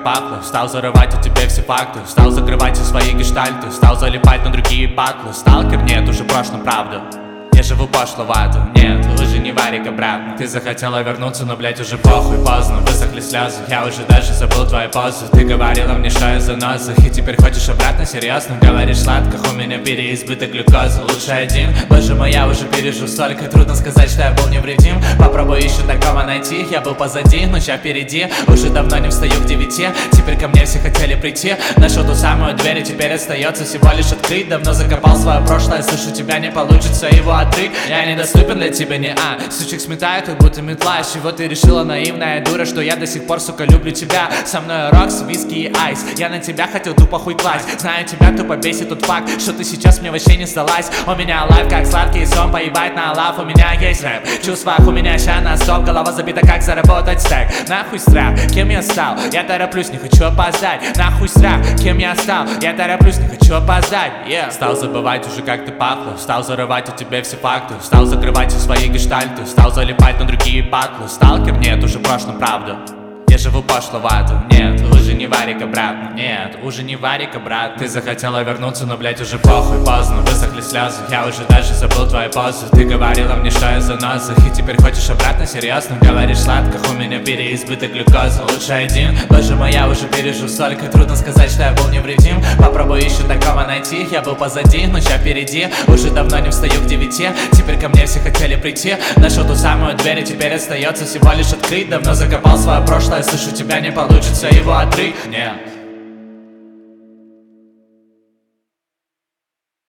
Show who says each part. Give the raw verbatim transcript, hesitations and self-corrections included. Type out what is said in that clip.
Speaker 1: пахло. Стал зарывать о тебе все факты, стал закрывать все свои гештальты, стал залипать на другие батлы. Сталкер, нет, уже в прошлом, правда. Я живу пошловато, нет, лыжи не варик обратно. Ты захотела вернуться, но, блять, уже похуй, поздно. Высохли слезы, я уже даже забыл твои позы. Ты говорила мне, что я заноза, и теперь хочешь обратно, серьезно? Говоришь сладко, у меня переизбыток глюкозы. Лучше один, боже мой, я уже пережил столько. Трудно сказать, что я был невредим. Попробуй еще такого найти, я был позади, но ща впереди. Уже давно не встаю к девяти, теперь ко мне все хотели прийти. Нашел ту самую дверь, и теперь остается всего лишь открыть. Давно закопал свое прошлое, слышу, тебя не получится его отрыть. Я недоступен для тебя, не а Сучек сметаю, как будто метла. С чего ты решила, наивная дура, что я до сих пор, сука, люблю тебя? Со мной рокс, виски и айс. Я на тебя хотел тупо хуй класть. Знаю, тебя тупо бесит тот факт, что ты сейчас мне вообще не сдалась. У меня лайф как сладкий сон, поебать на лав. У меня есть рэп, чувствах у меня ща на стоп. Голова забита, как заработать стек. Нахуй страх, кем я стал? Я тороплюсь, не хочу опоздать. Нахуй страх, кем я стал? Я тороплюсь, не хочу опоздать. yeah. Стал забывать уже, как ты пахла. Стал зарывать о тебе все факты, стал закрывать все свои гештальты, стал залипать на другие батлы. Сталкер, нет, уже в прошлом, правда. Я живу пошловато, нет, лыжи не варик обратно. Нет, уже не варик обратно. Ты захотела вернуться, но, блять, уже похуй, поздно. Высохли слезы, я уже даже забыл твои позы. Ты говорила мне, что я заноза, и теперь хочешь обратно, серьезно? Говоришь сладко, у меня переизбыток глюкозы. Лучше один, боже мой, я уже пережил столько. Трудно сказать, что я был невредим. Попробуй еще такого найти, я был позади, но ща впереди. Уже давно не встаю к девяти, теперь ко мне все хотели прийти. Нашел ту самую дверь, и теперь остается всего лишь открыть. Давно закопал свое прошлое, слышу, тебя не получится его отрыть. Нет.